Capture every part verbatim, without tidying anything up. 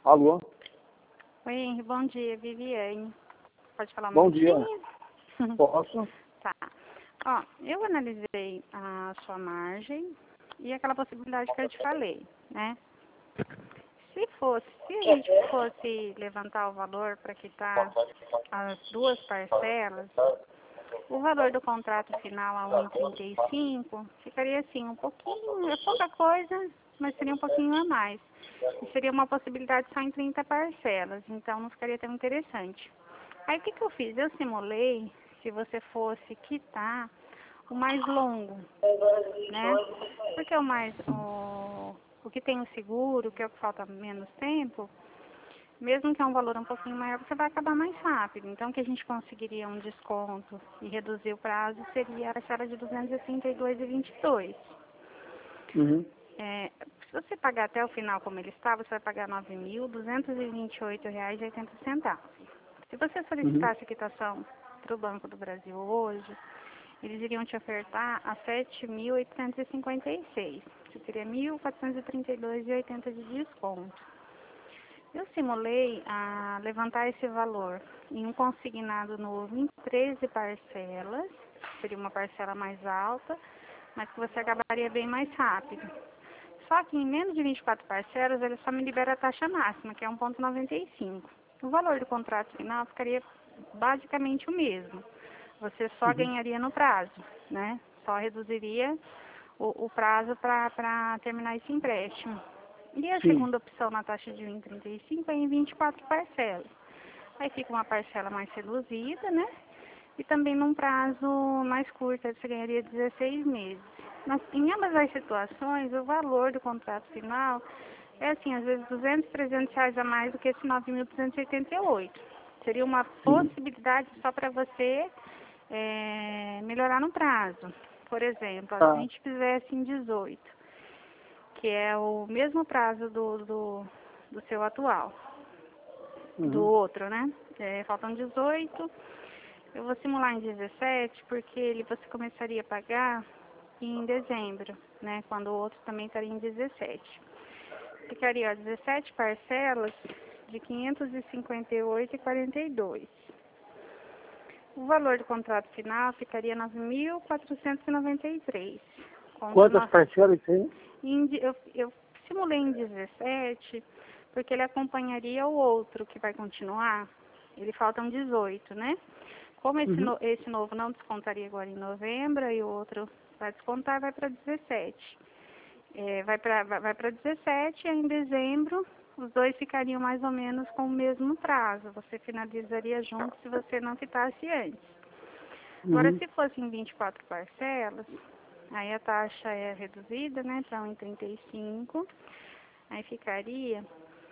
Alô? Oi, Henry, bom dia, Viviane. Pode falar um Bom dia. minutinho? Posso? Tá. Ó, eu analisei a sua margem e aquela possibilidade que eu te falei, né? Se fosse, se a gente fosse levantar o valor para quitar as duas parcelas, o valor do contrato final a um vírgula trinta e cinco ficaria assim, um pouquinho, é pouca coisa, mas seria um pouquinho a mais. E seria uma possibilidade só em trinta parcelas, então não ficaria tão interessante. Aí o que, que eu fiz? Eu simulei se você fosse quitar o mais longo, né? Porque o mais, o, o que tem o seguro, que é o que falta menos tempo, mesmo que é um valor um pouquinho maior, você vai acabar mais rápido. Então, o que a gente conseguiria um desconto e reduzir o prazo seria a parcela de duzentos e trinta e dois reais e vinte e dois centavos. Uhum. É, se você pagar até o final como ele está, você vai pagar nove mil duzentos e vinte e oito reais e oitenta centavos. Se você Uhum. solicitasse a quitação para o Banco do Brasil hoje, eles iriam te ofertar a sete mil oitocentos e cinquenta e seis. Você teria mil quatrocentos e trinta e dois reais e oitenta centavos de desconto. Eu simulei a levantar esse valor em um consignado novo em treze parcelas, seria uma parcela mais alta, mas que você acabaria bem mais rápido. Só que em menos de vinte e quatro parcelas, ele só me libera a taxa máxima, que é um vírgula noventa e cinco. O valor do contrato final ficaria basicamente o mesmo. Você só Uhum. ganharia no prazo, né? Só reduziria o, o prazo para terminar esse empréstimo. E a Sim. segunda opção na taxa de um vírgula trinta e cinco é em vinte e quatro parcelas. Aí fica uma parcela mais reduzida, né? E também num prazo mais curto, você ganharia dezesseis meses. Mas, em ambas as situações, o valor do contrato final é assim, às vezes duzentos, trezentos reais a mais do que esse nove mil duzentos e oitenta e oito. Seria uma Sim. possibilidade só para você é, melhorar no prazo. Por exemplo, ó, se a Tá. gente fizesse em dezoito, que é o mesmo prazo do, do, do seu atual, do Uhum. outro, né? É, faltam dezoito. Eu vou simular em dezessete, porque ele você começaria a pagar em dezembro, né? Quando o outro também estaria em dezessete. Ficaria ó, dezessete parcelas de quinhentos e cinquenta e oito reais e quarenta e dois centavos. O valor do contrato final ficaria nove mil quatrocentos e noventa e três reais. Com Quantas no- parcelas tem? em de- eu, eu simulei em dezessete, porque ele acompanharia o outro que vai continuar. Ele faltam dezoito, né? Como esse, Uhum. no, esse novo não descontaria agora em novembro, e o outro vai descontar, vai para dezessete. É, vai para vai para dezessete, e aí em dezembro os dois ficariam mais ou menos com o mesmo prazo. Você finalizaria junto se você não quitasse antes. Agora, Uhum. se fosse em vinte e quatro parcelas, aí a taxa é reduzida, né, para um vírgula trinta e cinco. Aí ficaria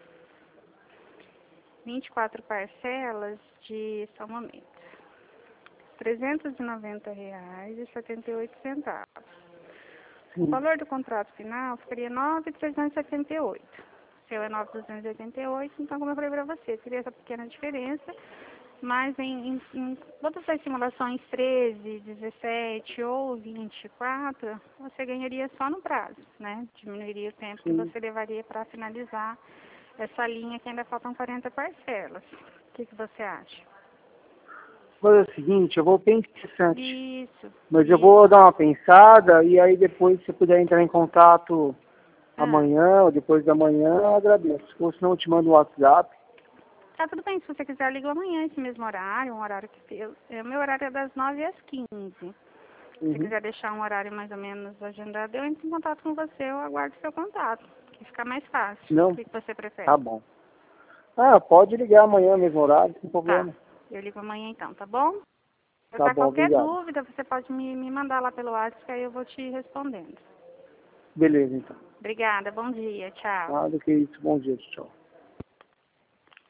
vinte e quatro parcelas de, só um momento, trezentos e noventa reais e setenta e oito centavos. O Sim. valor do contrato final ficaria nove mil trezentos e setenta e oito. O seu é nove mil duzentos e oitenta e oito, então, como eu falei para você, teria essa pequena diferença, mas em, em, em todas as simulações treze, dezessete ou vinte e quatro, você ganharia só no prazo, né? Diminuiria o tempo que Sim. você levaria para finalizar essa linha, que ainda faltam quarenta parcelas. O que, que você acha? Mas é o seguinte, eu vou pensar, Isso, mas eu isso. vou dar uma pensada e aí depois se você puder entrar em contato Ah, amanhã ou depois da manhã, eu agradeço. Ou senão eu te mando um WhatsApp. tá tudo bem, se você quiser, liga amanhã esse mesmo horário, um horário que eu, é, o meu horário é das nove às quinze. Se Uhum. quiser deixar um horário mais ou menos agendado, eu entro em contato com você, eu aguardo seu contato, que fica mais fácil. O Não? que, que você Tá prefere? bom. Ah, pode ligar amanhã, mesmo horário, sem Tá, problema. eu ligo amanhã então, tá bom? Se Tá tá bom, qualquer obrigado. dúvida, você pode me, me mandar lá pelo WhatsApp, que aí eu vou te respondendo. Beleza, então. Obrigada, bom dia, tchau. Nada que isso. Bom dia, tchau.